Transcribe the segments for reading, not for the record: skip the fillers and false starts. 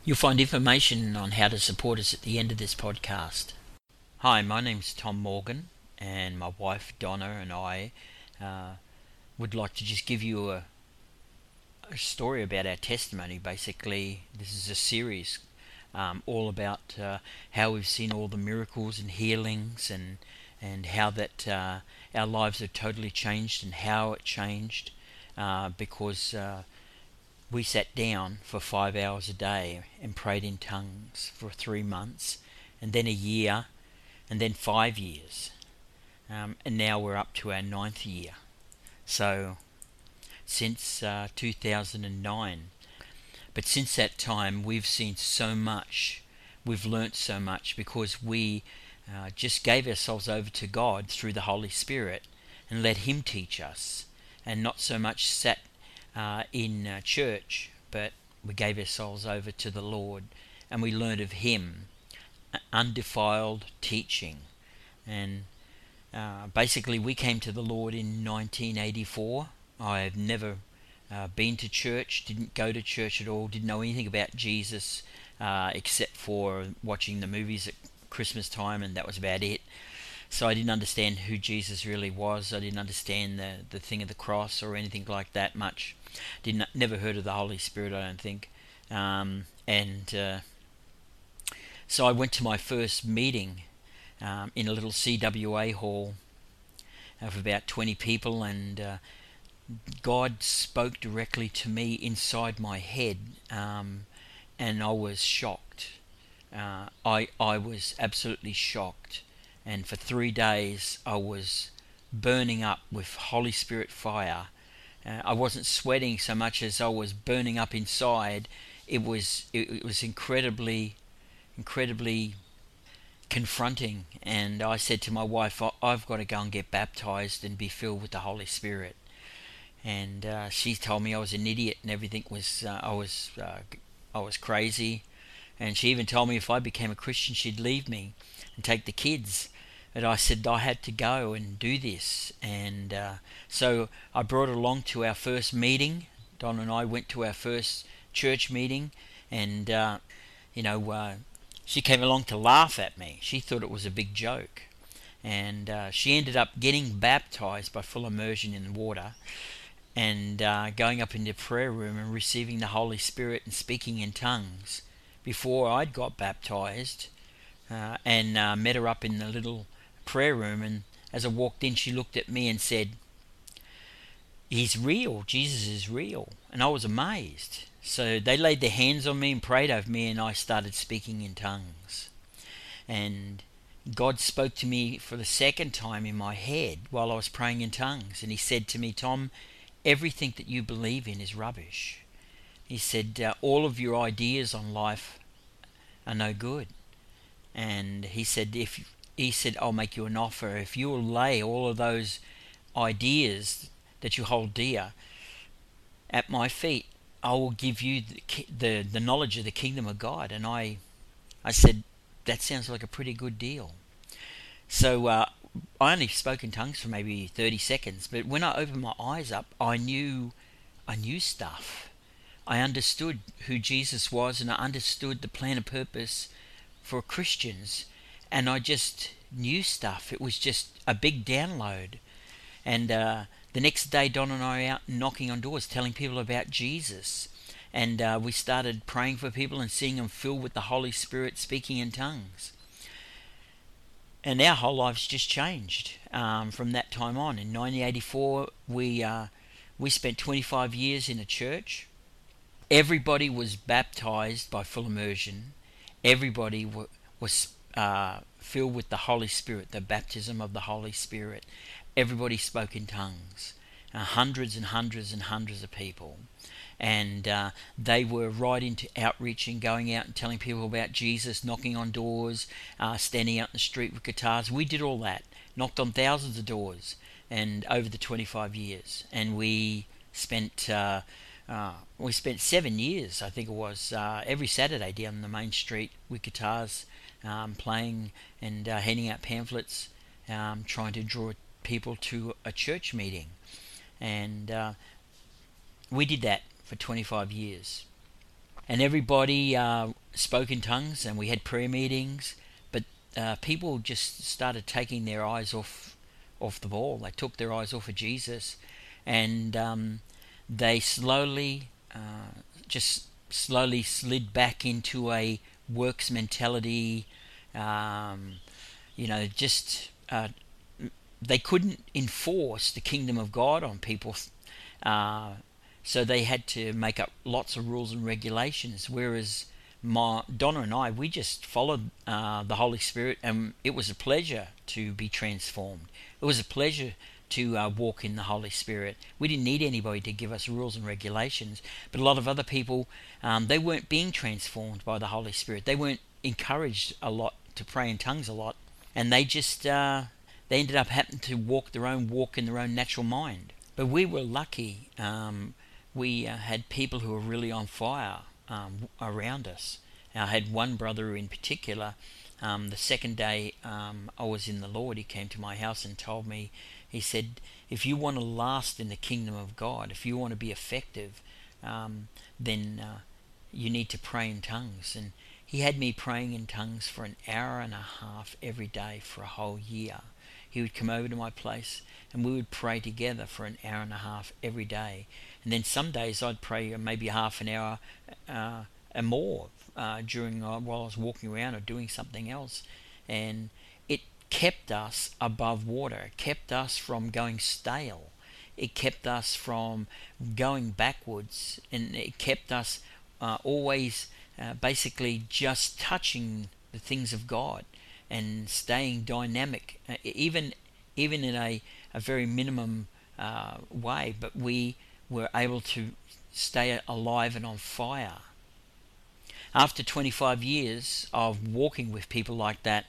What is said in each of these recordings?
You'll find information on how to support us at the end of this podcast. Hi, my name's Tom Morgan, and my wife Donna and I would like to just give you a story about our testimony. Basically, this is a series all about how we've seen all the miracles and healings and how that our lives are totally changed and how it changed because we sat down for 5 hours a day and prayed in tongues for 3 months, and then a year, and then 5 years. And now we're up to our 9th year. So, since 2009. But since that time, we've seen so much. We've learnt so much because we just gave ourselves over to God through the Holy Spirit and let Him teach us, and not so much sat in church, but we gave ourselves over to the Lord and we learned of Him, undefiled teaching. And basically we came to the Lord in 1984. I've never been to church, didn't go to church at all, didn't know anything about Jesus except for watching the movies at Christmas time, and that was about it. So I didn't understand who Jesus really was. I didn't understand the thing of the cross or anything like that much. Never heard of the Holy Spirit, I don't think. So I went to my first meeting in a little CWA hall of about 20 people, and God spoke directly to me inside my head, and I was shocked. I was absolutely shocked. And for 3 days I was burning up with Holy Spirit fire. I wasn't sweating so much as I was burning up inside. It was incredibly confronting. And I said to my wife, I've got to go and get baptized and be filled with the Holy Spirit. And she told me I was an idiot and everything was I was crazy. And she even told me if I became a Christian, she'd leave me and take the kids. But I said I had to go and do this. And so I brought her along to our first meeting. Don and I went to our first church meeting, and she came along to laugh at me. She thought it was a big joke. And she ended up getting baptized by full immersion in water, and going up in the prayer room and receiving the Holy Spirit and speaking in tongues before I'd got baptized, and met her up in the little prayer room. And as I walked in, she looked at me and said, "He's real, Jesus is real." And I was amazed. So they laid their hands on me and prayed over me, and I started speaking in tongues. And God spoke to me for the second time in my head while I was praying in tongues, and He said to me, "Tom, everything that you believe in is rubbish." He said, "All of your ideas on life are no good." And He said, "I'll make you an offer. If you will lay all of those ideas that you hold dear at my feet, I will give you the knowledge of the kingdom of God." And I said, "That sounds like a pretty good deal." So I only spoke in tongues for maybe 30 seconds, but when I opened my eyes up, I knew stuff. I understood who Jesus was, and I understood the plan and purpose for Christians, and I just knew stuff. It was just a big download. And the next day, Don and I were out knocking on doors, telling people about Jesus. And we started praying for people and seeing them filled with the Holy Spirit, speaking in tongues. And our whole lives just changed from that time on. In 1984, we spent 25 years in a church. Everybody was baptized by full immersion. Everybody was filled with the Holy Spirit, the baptism of the Holy Spirit. Everybody spoke in tongues. Hundreds and hundreds and hundreds of people. And they were right into outreach and going out and telling people about Jesus, knocking on doors, standing out in the street with guitars. We did all that, knocked on thousands of doors, and over the 25 years. And we spent 7 years, I think it was, every Saturday down the main street with guitars, playing and handing out pamphlets, trying to draw people to a church meeting. And we did that for 25 years. and everybody spoke in tongues, and we had prayer meetings. But people just started taking their eyes off the ball. They took their eyes off of Jesus, and they just slowly slid back into a works mentality. Just they couldn't enforce the kingdom of God on people, so they had to make up lots of rules and regulations. Whereas Donna and I, we just followed the Holy Spirit, and it was a pleasure to be transformed. It was a pleasure to walk in the Holy Spirit. We didn't need anybody to give us rules and regulations, but a lot of other people, they weren't being transformed by the Holy Spirit. They weren't encouraged a lot to pray in tongues a lot, and they just they ended up having to walk their own walk in their own natural mind. But we were lucky. We had people who were really on fire around us. I had one brother in particular. The second day I was in the Lord, he came to my house and told me, he said, if you want to last in the kingdom of God, if you want to be effective, then you need to pray in tongues. And he had me praying in tongues for an hour and a half every day for a whole year. He would come over to my place and we would pray together for an hour and a half every day. And then some days I'd pray maybe half an hour and more during while I was walking around or doing something else. And it kept us above water. It kept us from going stale. It kept us from going backwards. And it kept us always basically just touching the things of God and staying dynamic, even in a very minimum way. But we were able to stay alive and on fire. After 25 years of walking with people like that,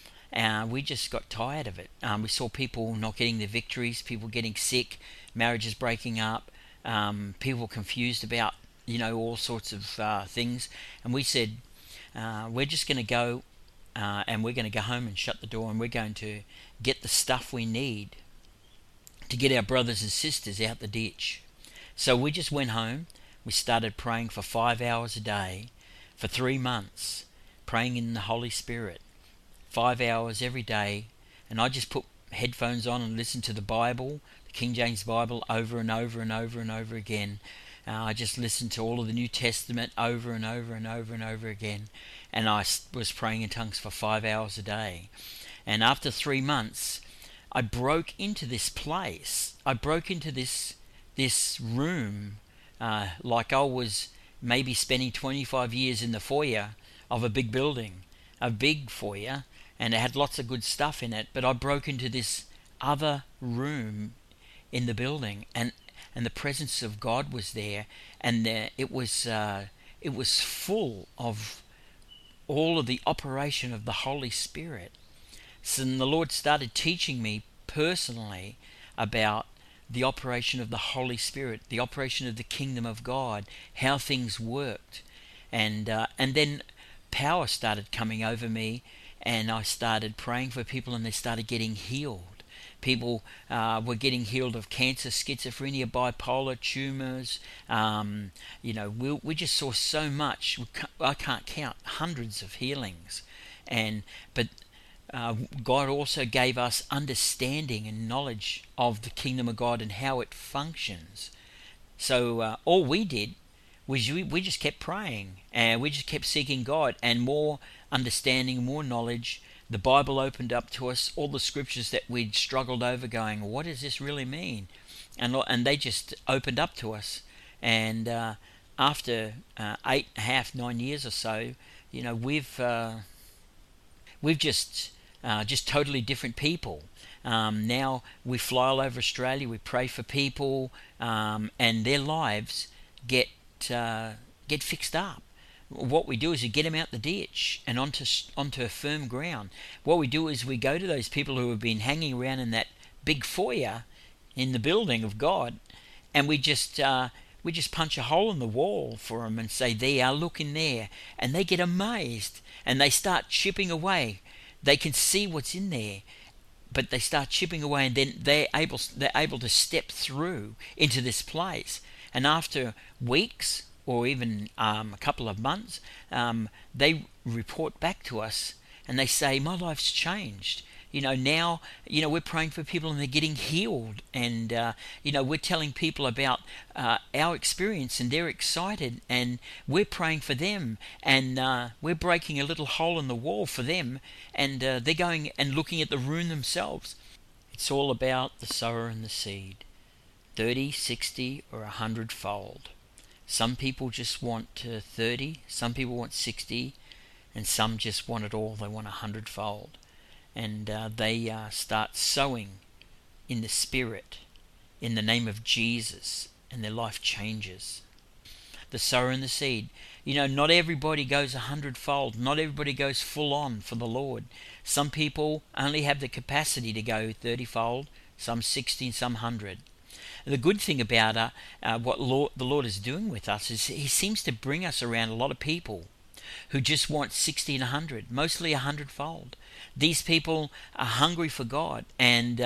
we just got tired of it. We saw people not getting their victories, people getting sick, marriages breaking up, people confused about all sorts of things. And we said, we're just going to go and we're going to go home and shut the door, and we're going to get the stuff we need to get our brothers and sisters out the ditch. So we just went home. We started praying for 5 hours a day for 3 months, praying in the Holy Spirit, 5 hours every day. And I just put headphones on and listened to the Bible, the King James Bible, over and over and over and over again. I just listened to all of the New Testament over and over and over and over again. And I was praying in tongues for 5 hours a day. And after 3 months, I broke into this place. I broke into this room like I was maybe spending 25 years in the foyer of a big building, a big foyer, and it had lots of good stuff in it. But I broke into this other room in the building, and the presence of God was there, and it was full of all of the operation of the Holy Spirit. So then the Lord started teaching me personally about the operation of the Holy Spirit, the operation of the kingdom of God, how things worked, and then power started coming over me, and I started praying for people, and they started getting healed. People were getting healed of cancer, schizophrenia, bipolar, tumours. We just saw so much. I can't count, hundreds of healings, but God also gave us understanding and knowledge of the kingdom of God and how it functions. So all we did was we just kept praying, and we just kept seeking God, and more understanding, more knowledge. The Bible opened up to us, all the scriptures that we'd struggled over, going, what does this really mean? And they just opened up to us. And after 8.5, 9 years or so, we've just totally different people. Now we fly all over Australia, we pray for people, and their lives get fixed up. What we do is we get them out the ditch and onto firm ground. What we do is we go to those people who have been hanging around in that big foyer in the building of God, and we just punch a hole in the wall for them and say, there you are, look in there. And they get amazed, and they start chipping away. They can see what's in there, but they start chipping away, and then they're able to step through into this place. And after weeks, or even a couple of months, they report back to us and they say, my life's changed. Now, we're praying for people and they're getting healed. And, we're telling people about our experience and they're excited. And we're praying for them. And we're breaking a little hole in the wall for them. And they're going and looking at the ruin themselves. It's all about the sower and the seed. 30, 60, or 100-fold. Some people just want 30, some people want 60, and some just want it all. They want 100-fold. And they start sowing in the Spirit, in the name of Jesus, and their life changes. The sower and the seed. Not everybody goes 100-fold. Not everybody goes full on for the Lord. Some people only have the capacity to go 30-fold, some 60, some 100. The good thing about what the Lord is doing with us is He seems to bring us around a lot of people who just want 60 and 100, mostly 100-fold. These people are hungry for God, and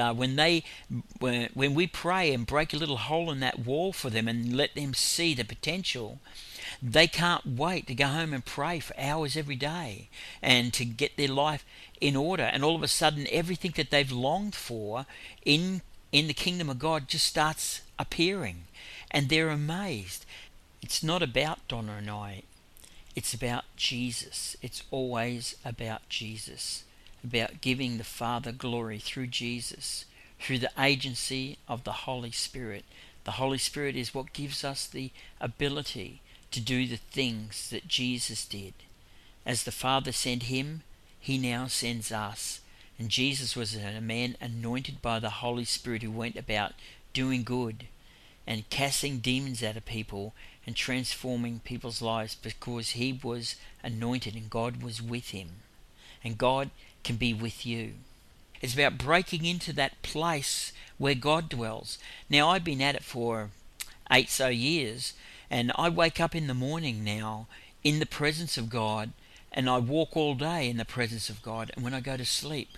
when we pray and break a little hole in that wall for them and let them see the potential, they can't wait to go home and pray for hours every day and to get their life in order. And all of a sudden, everything that they've longed for in the kingdom of God just starts appearing, and they're amazed. It's not about Donna and I. It's about Jesus. It's always about Jesus, about giving the Father glory through Jesus, through the agency of the Holy Spirit. The Holy Spirit is what gives us the ability to do the things that Jesus did. As the Father sent Him, He now sends us. And Jesus was a man anointed by the Holy Spirit who went about doing good and casting demons out of people and transforming people's lives, because He was anointed and God was with Him. And God can be with you. It's about breaking into that place where God dwells. Now, I've been at it for 8 years, and I wake up in the morning now in the presence of God, and I walk all day in the presence of God. And when I go to sleep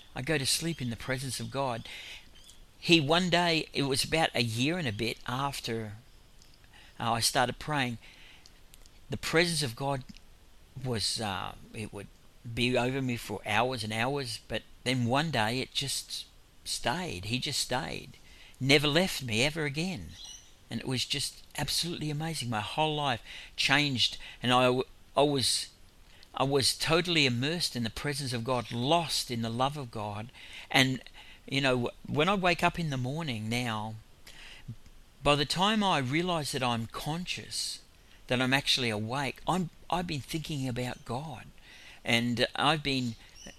in the presence of God. One day, it was about a year and a bit after I started praying, the presence of God was, it would be over me for hours and hours, but then one day it just stayed. He just stayed. Never left me ever again. And it was just absolutely amazing. My whole life changed, and I was totally immersed in the presence of God, lost in the love of God. And, when I wake up in the morning now, by the time I realize that I'm conscious, that I'm actually awake, I've been thinking about God. And I've been,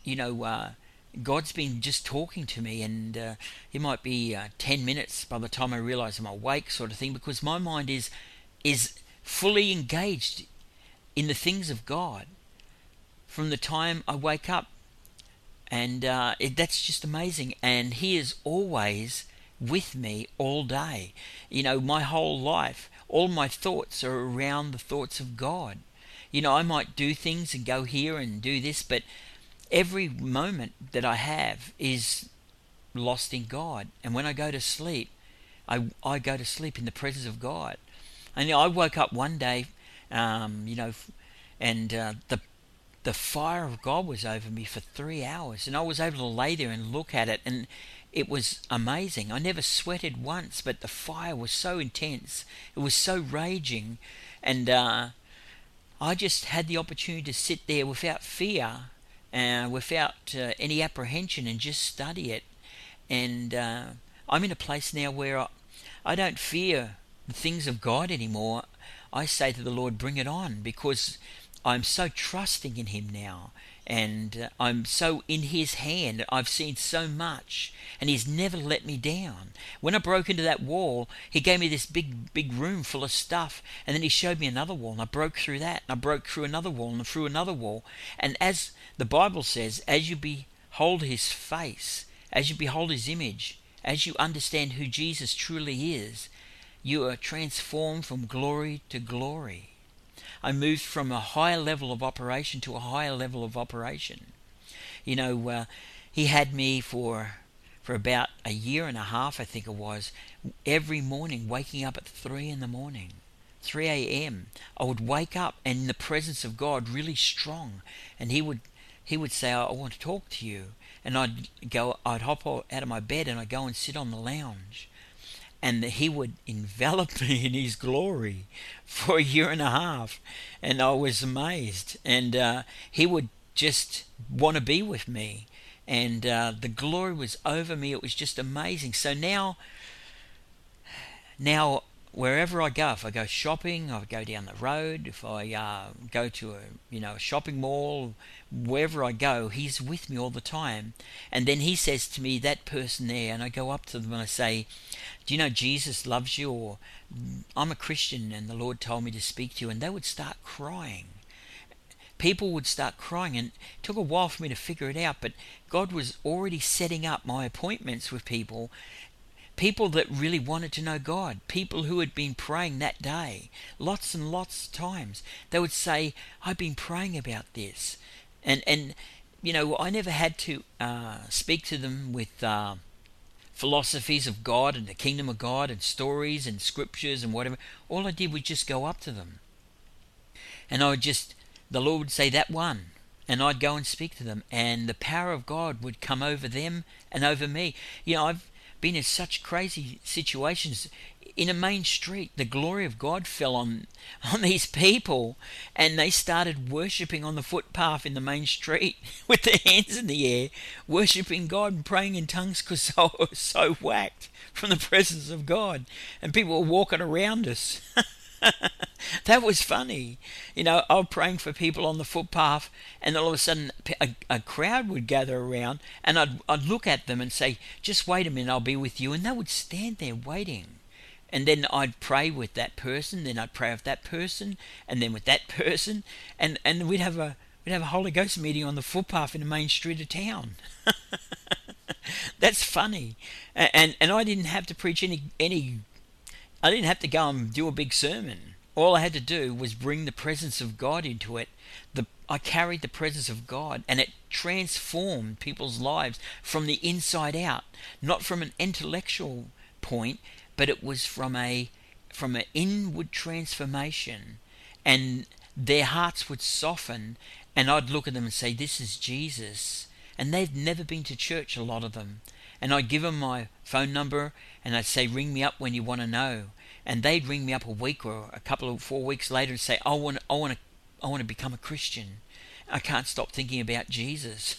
God's been just talking to me, and it might be 10 minutes by the time I realize I'm awake, sort of thing, because my mind is fully engaged in the things of God from the time I wake up. And that's just amazing. And He is always with me all day. My whole life, all my thoughts are around the thoughts of God. I might do things and go here and do this, but every moment that I have is lost in God. And when I go to sleep, I go to sleep in the presence of God. And I woke up one day, and the fire of God was over me for 3 hours, and I was able to lay there and look at it, and it was amazing. I never sweated once, but the fire was so intense. It was so raging, and I just had the opportunity to sit there without fear, without any apprehension, and just study it. And I'm in a place now where I don't fear the things of God anymore. I say to the Lord, bring it on, because I'm so trusting in Him now, and I'm so in His hand. I've seen so much, and He's never let me down. When I broke into that wall, He gave me this big room full of stuff, and then He showed me another wall, and I broke through that, and I broke through another wall, and through another wall. And as the Bible says, as you behold His face, as you behold His image, as you understand who Jesus truly is, you are transformed from glory to glory. I moved from a higher level of operation to a higher level of operation. He had me for about a year and a half, I think it was, every morning waking up at 3 in the morning, 3 a.m. I would wake up and in the presence of God really strong, and he would say, I want to talk to you. And I'd hop out of my bed and I'd go and sit on the lounge, and he would envelop me in his glory for a year and a half, and I was amazed. And he would just want to be with me, and the glory was over me. It was just amazing. So now wherever I go, if I go shopping, I go down the road, if I go to a shopping mall, wherever I go, he's with me all the time. And then he says to me, that person there, and I go up to them and I say, do you know Jesus loves you? Or I'm a Christian and the Lord told me to speak to you. And they would start crying. People would start crying, and it took a while for me to figure it out, but God was already setting up my appointments with people that really wanted to know God, people who had been praying that day lots and lots of times. They would say, I've been praying about this. And I never had to speak to them with philosophies of God and the kingdom of God and stories and scriptures and whatever. All I did was just go up to them. And the Lord would say, that one. And I'd go and speak to them. And the power of God would come over them and over me. I've been in such crazy situations. In a main street, the glory of God fell on these people, and they started worshipping on the footpath in the main street with their hands in the air, worshipping God and praying in tongues because they were so whacked from the presence of God. And people were walking around us. That was funny. I was praying for people on the footpath, and all of a sudden a crowd would gather around, and I'd look at them and say, just wait a minute, I'll be with you. And they would stand there waiting. And then I'd pray with that person, then I'd pray with that person, and then with that person, and we'd have a Holy Ghost meeting on the footpath in the main street of town. That's funny. And I didn't have to preach any I didn't have to go and do a big sermon. All I had to do was bring the presence of God into it. I carried the presence of God, and it transformed people's lives from the inside out, not from an intellectual point, but it was from an inward transformation, and their hearts would soften, and I'd look at them and say, this is Jesus. And they've never been to church, a lot of them. And I'd give them my phone number, and I'd say, ring me up when you want to know. And they'd ring me up a week or 4 weeks later and say, I want to become a Christian. I can't stop thinking about Jesus.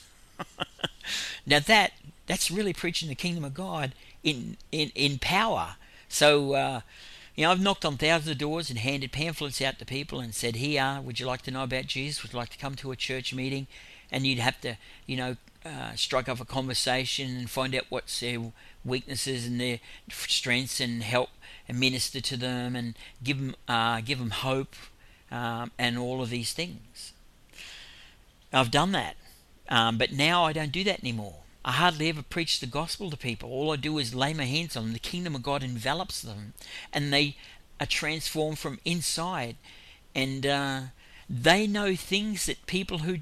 Now that's really preaching the kingdom of God in power. So I've knocked on thousands of doors and handed pamphlets out to people and said, here, would you like to know about Jesus? Would you like to come to a church meeting? And you'd have to strike up a conversation and find out what's their weaknesses and their strengths, and help and minister to them and give them hope, and all of these things. I've done that, but now I don't do that anymore. I hardly ever preach the gospel to people. All I do is lay my hands on them. The kingdom of God envelops them, and they are transformed from inside, and they know things that people who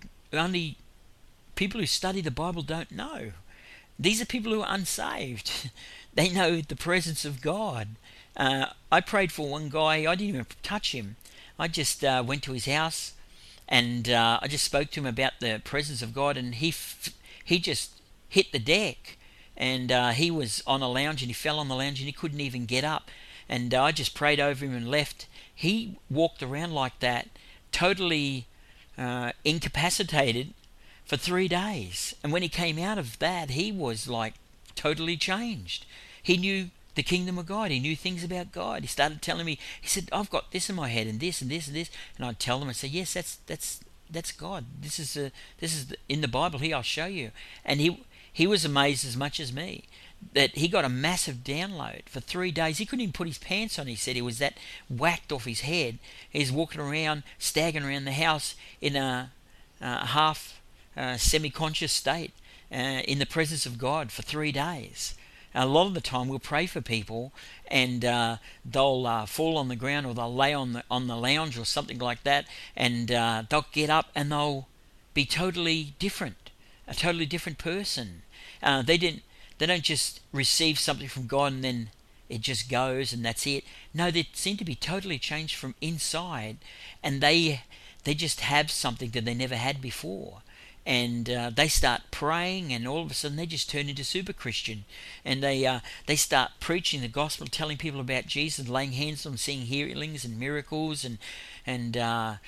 study the Bible don't know. These are people who are unsaved. They know the presence of God. I prayed for one guy. I didn't even touch him. I just went to his house, and I just spoke to him about the presence of God, and he just hit the deck, and he was on a lounge, and he fell on the lounge, and he couldn't even get up. And I just prayed over him and left. He walked around like that, totally incapacitated, for 3 days. And when he came out of that, he was like totally changed. He knew the kingdom of God. He knew things about God. He started telling me, he said, I've got this in my head, and this and this and this. And I'd tell him, I'd say, yes, that's God. This is in the Bible here, I'll show you. And he was amazed as much as me that he got a massive download. For 3 days, he couldn't even put his pants on. He said he was that whacked off his head. He's walking around, staggering around the house in a half semi-conscious state, in the presence of God for 3 days. A lot of the time we'll pray for people, and they'll fall on the ground, or they'll lay on the lounge or something like that, and they'll get up and they'll be totally different, a totally different person. They don't just receive something from God and then it just goes and that's it. No, they seem to be totally changed from inside, and they just have something that they never had before. And they start praying, and all of a sudden they just turn into super Christian, and they start preaching the gospel, telling people about Jesus, laying hands on them, seeing healings and miracles, and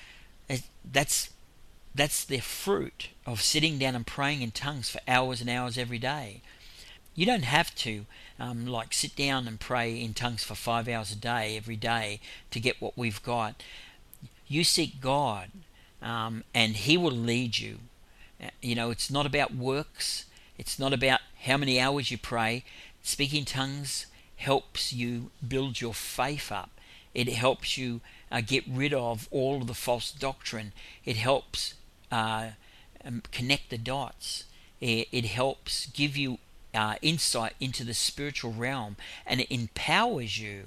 that's their fruit of sitting down and praying in tongues for hours and hours every day. You don't have to like sit down and pray in tongues for 5 hours a day every day to get what we've got. You seek God, and He will lead you. It's not about works. It's not about how many hours you pray. Speaking tongues helps you build your faith up. It helps you get rid of all of the false doctrine. It helps connect the dots. It helps give you insight into the spiritual realm, and it empowers you.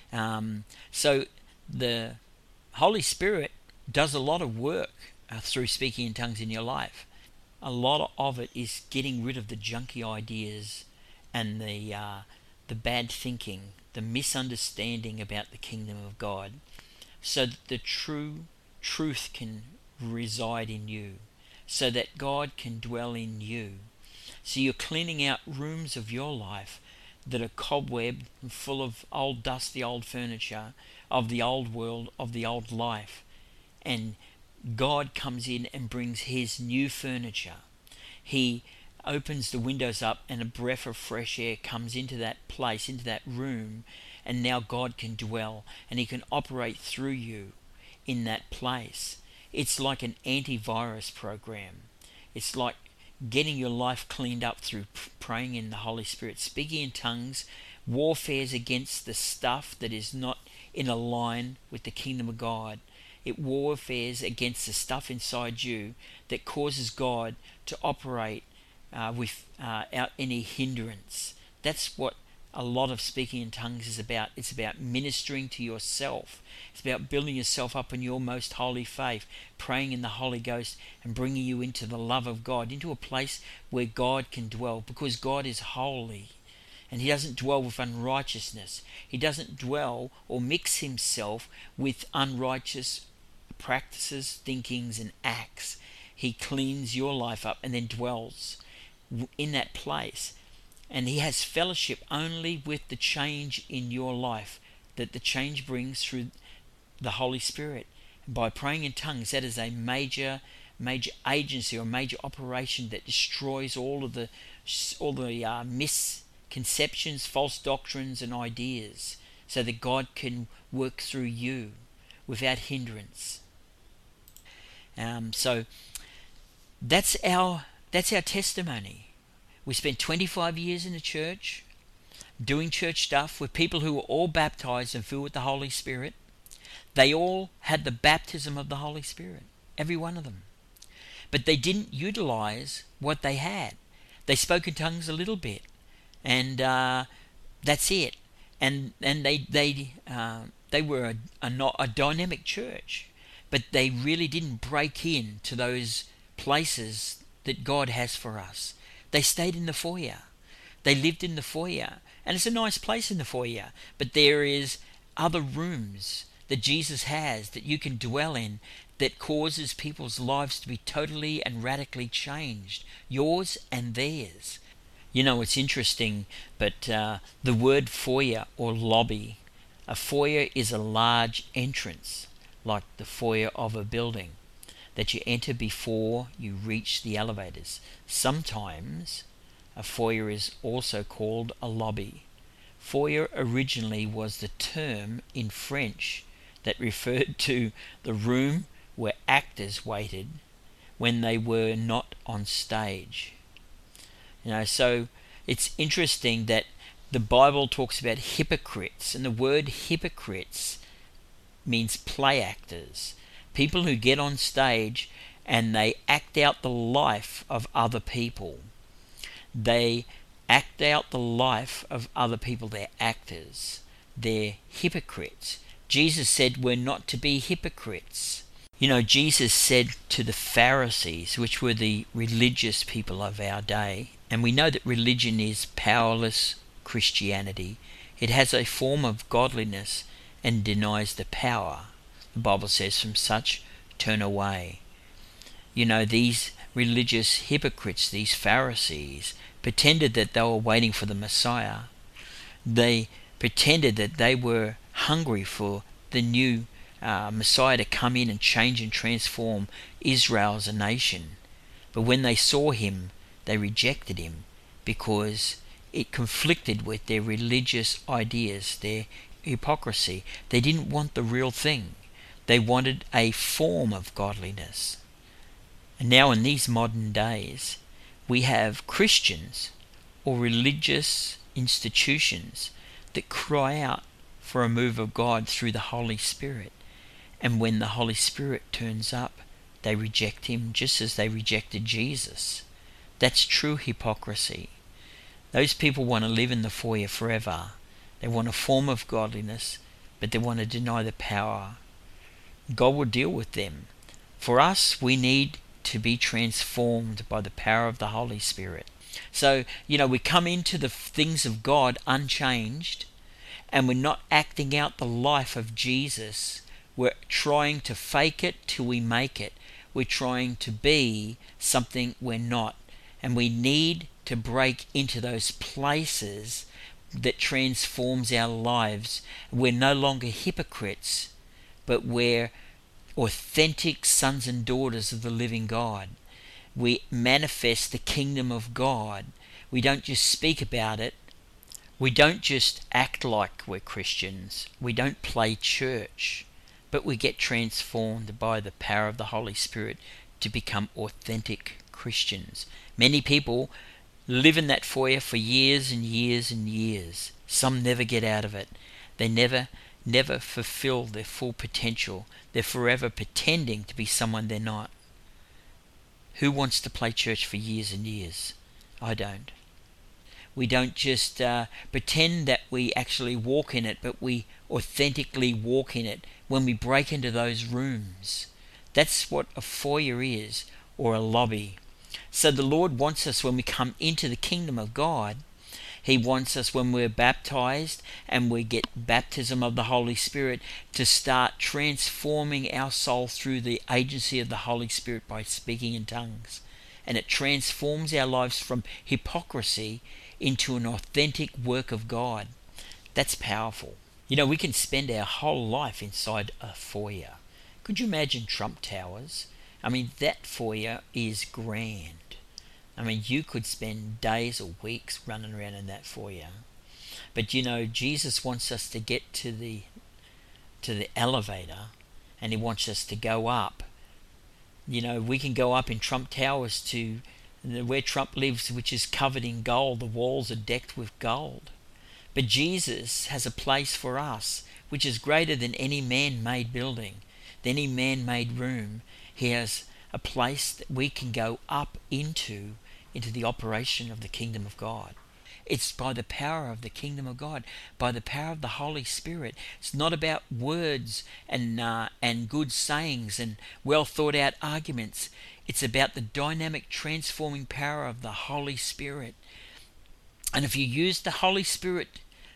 So the Holy Spirit does a lot of work through speaking in tongues in your life. A lot of it is getting rid of the junky ideas and the bad thinking, the misunderstanding about the kingdom of God, so that the truth can reside in you, so that God can dwell in you. So you're cleaning out rooms of your life that are cobwebbed and full of old dusty old furniture of the old world, of the old life, and God comes in and brings His new furniture. He opens the windows up and a breath of fresh air comes into that place, into that room, and now God can dwell and He can operate through you in that place. It's like an antivirus program. It's like getting your life cleaned up through praying in the Holy Spirit, speaking in tongues, warfares against the stuff that is not in a line with the kingdom of God. It warfares against the stuff inside you that causes God to operate without any hindrance. That's what a lot of speaking in tongues is about. It's about ministering to yourself. It's about building yourself up in your most holy faith, praying in the Holy Ghost and bringing you into the love of God, into a place where God can dwell, because God is holy. And He doesn't dwell with unrighteousness. He doesn't dwell or mix Himself with unrighteous practices, thinkings and acts. He cleans your life up and then dwells in that place. And He has fellowship only with the change in your life that the change brings through the Holy Spirit. And by praying in tongues, that is a major agency or major operation that destroys all the misconceptions, false doctrines and ideas, so that God can work through you without hindrance. So that's our testimony. We spent 25 years in the church doing church stuff with people who were all baptized and filled with the Holy Spirit. They all had the baptism of the Holy Spirit, every one of them. But they didn't utilize what they had. They spoke in tongues a little bit, and that's it. And they were a dynamic church, but they really didn't break into those places that God has for us. They stayed in the foyer. They lived in the foyer. And it's a nice place in the foyer, but there is other rooms that Jesus has that you can dwell in that causes people's lives to be totally and radically changed, yours and theirs. It's interesting, but the word foyer or lobby, a foyer is a large entrance, like the foyer of a building, that you enter before you reach the elevators. Sometimes a foyer is also called a lobby. Foyer originally was the term in French that referred to the room where actors waited when they were not on stage. So it's interesting that the Bible talks about hypocrites, and the word hypocrites means play actors, people who get on stage and they act out the life of other people. They act out the life of other people. They're actors. They're hypocrites. Jesus said we're not to be hypocrites. Jesus said to the Pharisees, which were the religious people of our day, and we know that religion is powerless Christianity. It has a form of godliness and denies the power. The Bible says, from such turn away. These religious hypocrites, these Pharisees, pretended that they were waiting for the Messiah. They pretended that they were hungry for the new Messiah to come in and change and transform Israel as a nation. But when they saw him, they rejected him because it conflicted with their religious ideas, their hypocrisy. They didn't want the real thing. They wanted a form of godliness. And now in these modern days, we have Christians or religious institutions that cry out for a move of God through the Holy Spirit. And when the Holy Spirit turns up, they reject him just as they rejected Jesus. That's true hypocrisy. Those people want to live in the foyer forever. They want a form of godliness, but they want to deny the power. God will deal with them. For us, we need to be transformed by the power of the Holy Spirit. So, we come into the things of God unchanged, and we're not acting out the life of Jesus. We're trying to fake it till we make it. We're trying to be something we're not. And we need to break into those places that transforms our lives. We're no longer hypocrites, but we're authentic sons and daughters of the living God. We manifest the kingdom of God. We don't just speak about it. We don't just act like we're Christians. We don't play church, but we get transformed by the power of the Holy Spirit to become authentic Christians. Many people live in that foyer for years and years and years. Some never get out of it. They never fulfill their full potential. They're forever pretending to be someone they're not. Who wants to play church for years and years? I don't. We don't just pretend that we actually walk in it, but we authentically walk in it when we break into those rooms. That's what a foyer is, or a lobby. So the Lord wants us when we come into the kingdom of God. He wants us when we're baptized and we get baptism of the Holy Spirit to start transforming our soul through the agency of the Holy Spirit by speaking in tongues. And it transforms our lives from hypocrisy into an authentic work of God. That's powerful. We can spend our whole life inside a foyer. Could you imagine Trump Towers? That foyer is grand. You could spend days or weeks running around in that foyer. But Jesus wants us to get to the elevator, and he wants us to go up. We can go up in Trump Towers to where Trump lives, which is covered in gold. The walls are decked with gold. But Jesus has a place for us which is greater than any man-made building, than any man-made room. He has a place that we can go up into the operation of the kingdom of God. It's by the power of the kingdom of God, by the power of the Holy Spirit. It's not about words and good sayings and well thought out arguments. It's about the dynamic transforming power of the Holy Spirit. And if you use the Holy Spirit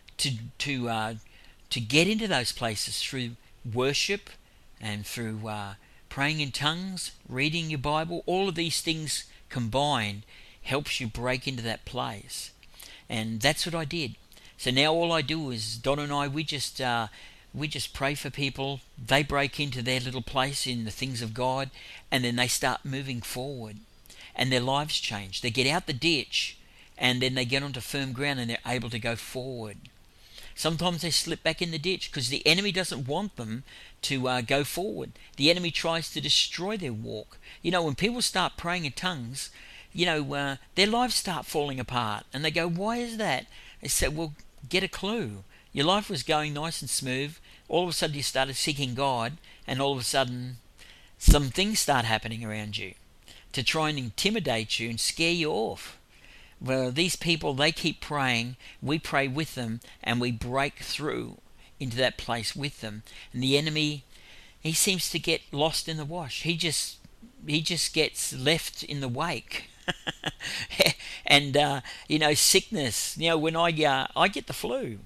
to get into those places through worship and through praying in tongues, reading your Bible, all of these things combined helps you break into that place. And that's what I did. So now all I do is, Don and I, we just pray for people. They break into their little place in the things of God, and then they start moving forward, and their lives change. They get out the ditch, and then they get onto firm ground, and they're able to go forward. Sometimes they slip back in the ditch because the enemy doesn't want them to go forward. The enemy tries to destroy their walk. When people start praying in tongues, their lives start falling apart, and they go, why is that? They say, well, get a clue. Your life was going nice and smooth. All of a sudden you started seeking God, and all of a sudden some things start happening around you to try and intimidate you and scare you off. Well, these people, they keep praying, we pray with them, and we break through into that place with them. And the enemy, he seems to get lost in the wash. He just gets left in the wake. And sickness. When I get the flu,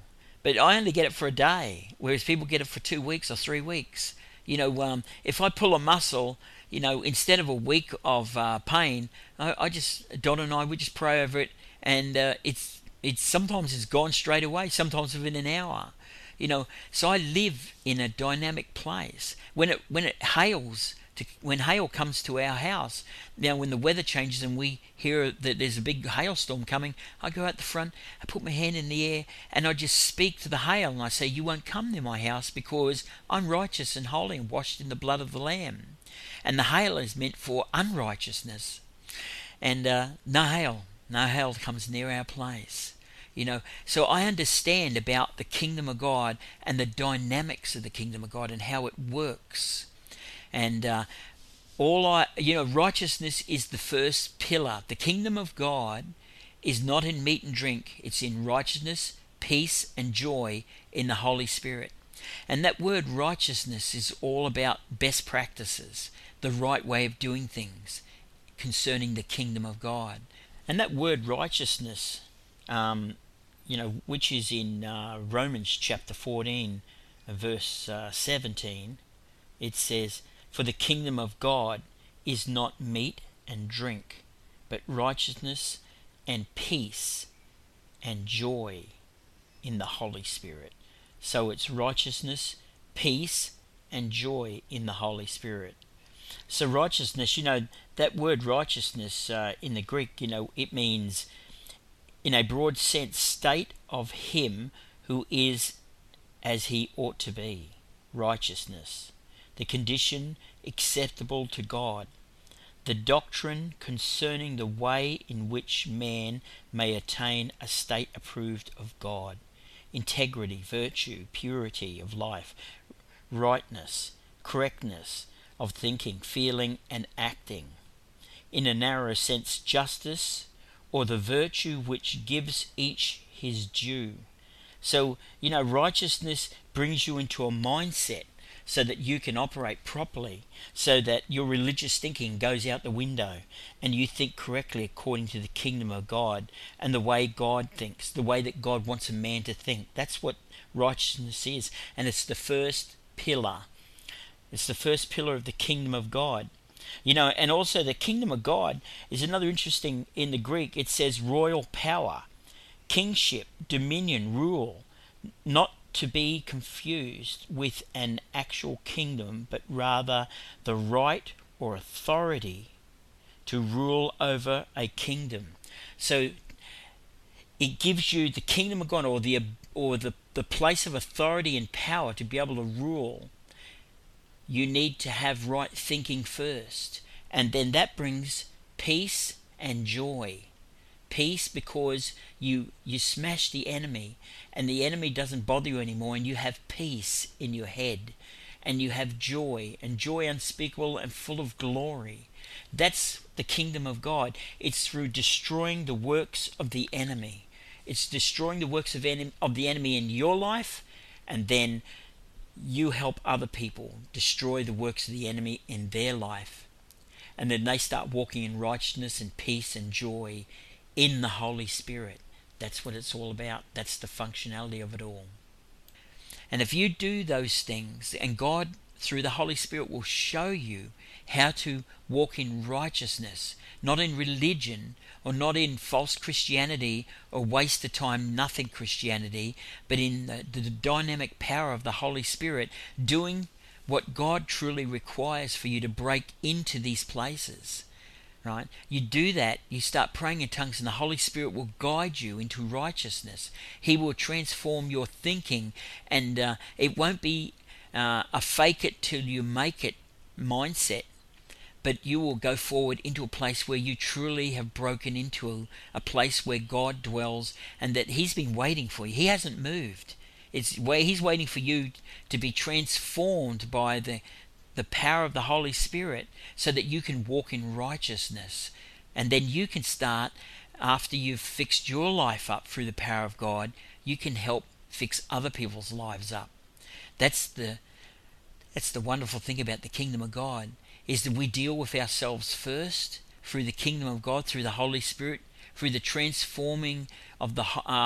but I only get it for a day, whereas people get it for 2 weeks or 3 weeks. If I pull a muscle, instead of a week of pain, Don and I, we just pray over it, and it's sometimes it's gone straight away, sometimes within an hour. So I live in a dynamic place. When it hails, when hail comes to our house, now when the weather changes and we hear that there's a big hailstorm coming, I go out the front, I put my hand in the air, and I just speak to the hail, and I say, you won't come near my house, because I'm righteous and holy and washed in the blood of the Lamb. And the hail is meant for unrighteousness. And no hail comes near our place. So I understand about the kingdom of God and the dynamics of the kingdom of God and how it works. And righteousness is the first pillar. The kingdom of God is not in meat and drink. It's in righteousness, peace, and joy in the Holy Spirit. And that word righteousness is all about best practices, the right way of doing things concerning the kingdom of God. And that word righteousness, which is in Romans chapter 14, verse 17, it says, for the kingdom of God is not meat and drink, but righteousness and peace and joy in the Holy Spirit. So it's righteousness, peace, and joy in the Holy Spirit. So righteousness, that word righteousness in the Greek, it means, in a broad sense, state of him who is as he ought to be. Righteousness, the condition acceptable to God, the doctrine concerning the way in which man may attain a state approved of God, integrity, virtue, purity of life, rightness, correctness of thinking, feeling, and acting. In a narrow sense, justice, or the virtue which gives each his due. So, righteousness brings you into a mindset so that you can operate properly, so that your religious thinking goes out the window and you think correctly according to the kingdom of God and the way God thinks, the way that God wants a man to think. That's what righteousness is, and it's the first pillar. It's the first pillar of the kingdom of God. And also the kingdom of God is another interesting, in the Greek, it says royal power, kingship, dominion, rule, not to be confused with an actual kingdom, but rather the right or authority to rule over a kingdom. So it gives you the kingdom of God, or the place of authority and power to be able to rule. You need to have right thinking first, and then that brings peace and joy. Peace because you smash the enemy, and the enemy doesn't bother you anymore, and you have peace in your head, and you have joy, and joy unspeakable and full of glory. That's the kingdom of God. It's through destroying the works of the enemy. It's destroying the works of the enemy in your life, and then you help other people destroy the works of the enemy in their life. And then they start walking in righteousness and peace and joy in the Holy Spirit. That's what it's all about. That's the functionality of it all. And if you do those things, and God through the Holy Spirit will show you how to walk in righteousness, not in religion, or not in false Christianity or waste of time nothing Christianity, but in the dynamic power of the Holy Spirit, doing what God truly requires for you to break into these places. Right? You do that, you start praying in tongues, and the Holy Spirit will guide you into righteousness. He will transform your thinking, and it won't be a fake it till you make it mindset, but you will go forward into a place where you truly have broken into a place where God dwells, and that He's been waiting for you. He hasn't moved. It's where He's waiting for you to be transformed by the power of the Holy Spirit, so that you can walk in righteousness. And then you can start, after you've fixed your life up through the power of God, you can help fix other people's lives up. That's the wonderful thing about the kingdom of God, is that we deal with ourselves first through the kingdom of God, through the Holy Spirit. through the transforming of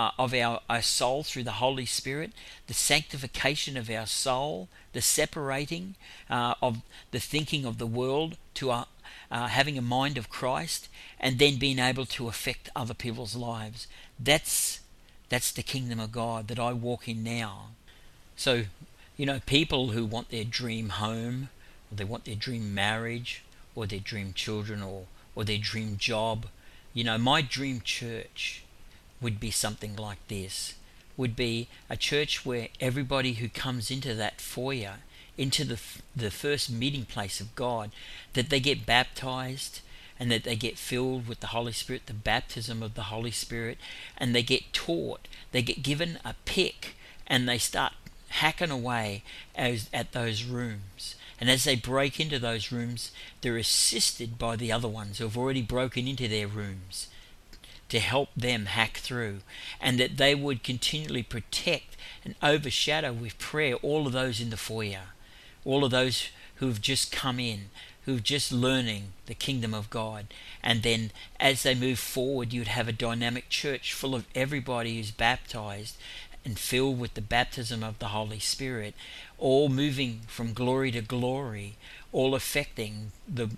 our soul through the Holy Spirit, the sanctification of our soul, the separating of the thinking of the world to having a mind of Christ, and then being able to affect other people's lives. That's the kingdom of God that I walk in now. So, people who want their dream home, or they want their dream marriage, or their dream children, or their dream job, my dream church would be something like this. Would be a church where everybody who comes into that foyer, into the first meeting place of God, that they get baptized, and that they get filled with the Holy Spirit, the baptism of the Holy Spirit, and they get taught, they get given a pick, and they start hacking away at those rooms. And as they break into those rooms, they're assisted by the other ones who have already broken into their rooms to help them hack through, and that they would continually protect and overshadow with prayer all of those in the foyer, all of those who've just come in, who've just learning the kingdom of God. And then as they move forward, you'd have a dynamic church full of everybody who's baptized and filled with the baptism of the Holy Spirit, all moving from glory to glory, all affecting the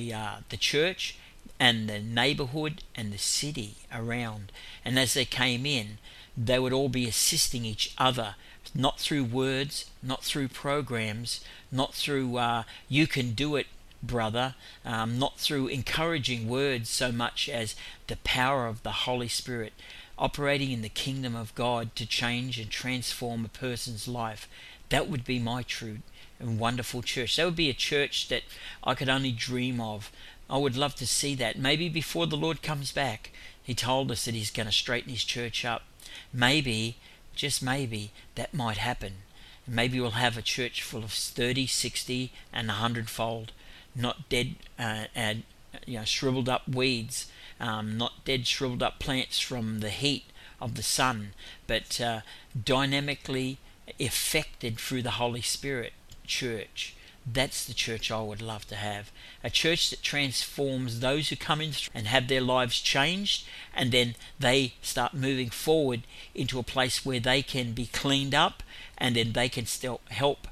church and the neighborhood and the city around. And as they came in, they would all be assisting each other, not through words, not through programs, not through you can do it, brother, not through encouraging words so much as the power of the Holy Spirit operating in the kingdom of God to change and transform a person's life. That would be my true and wonderful church. That would be a church that I could only dream of. I would love to see that. Maybe before the Lord comes back, He told us that He's going to straighten His church up. Maybe, just maybe, that might happen. Maybe we'll have a church full of 30, 60, and 100-fold, not dead and shriveled up weeds, not dead shriveled up plants from the heat of the sun, but dynamically affected through the Holy Spirit church. That's the church I would love to have. A church that transforms those who come in and have their lives changed, and then they start moving forward into a place where they can be cleaned up, and then they can still help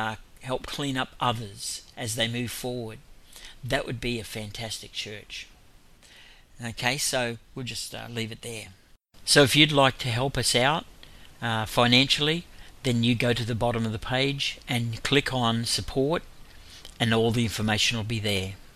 clean up others as they move forward. That would be a fantastic church. Okay, so we'll just leave it there. So if you'd like to help us out financially, then you go to the bottom of the page and click on support, and all the information will be there.